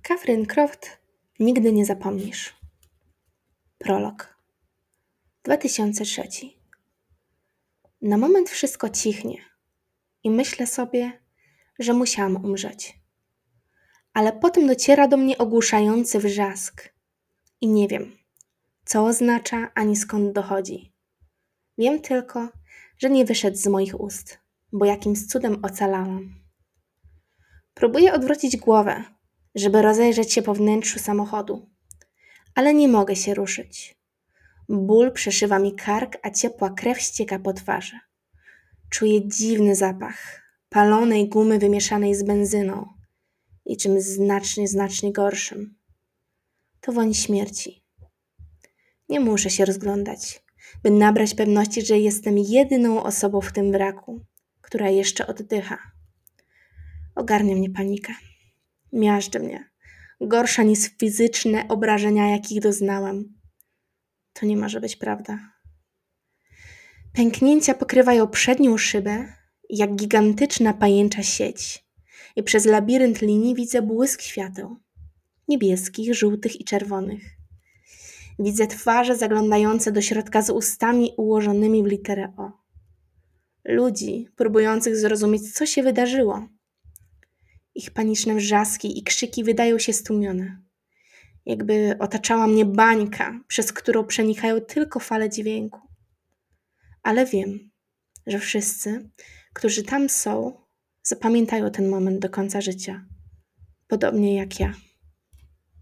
Catherine Croft nigdy nie zapomnisz. Prolog. 2003. Na moment wszystko cichnie i myślę sobie, że musiałam umrzeć. Ale potem dociera do mnie ogłuszający wrzask i nie wiem, co oznacza ani skąd dochodzi. Wiem tylko, że nie wyszedł z moich ust, bo jakimś cudem ocalałam. Próbuję odwrócić głowę, żeby rozejrzeć się po wnętrzu samochodu, ale nie mogę się ruszyć. Ból przeszywa mi kark, a ciepła krew ścieka po twarzy. Czuję dziwny zapach palonej gumy wymieszanej z benzyną i czymś znacznie gorszym. To woń śmierci. Nie muszę się rozglądać, by nabrać pewności, że jestem jedyną osobą w tym wraku, która jeszcze oddycha. Ogarnia mnie panika. Miażdży mnie. Gorsza niż fizyczne obrażenia, jakich doznałam. To nie może być prawda. Pęknięcia pokrywają przednią szybę, jak gigantyczna pajęcza sieć, i przez labirynt linii widzę błysk świateł. Niebieskich, żółtych i czerwonych. Widzę twarze zaglądające do środka z ustami ułożonymi w literę O. Ludzi próbujących zrozumieć, co się wydarzyło. Ich paniczne wrzaski i krzyki wydają się stłumione. Jakby otaczała mnie bańka, przez którą przenikają tylko fale dźwięku. Ale wiem, że wszyscy, którzy tam są, zapamiętają ten moment do końca życia. Podobnie jak ja.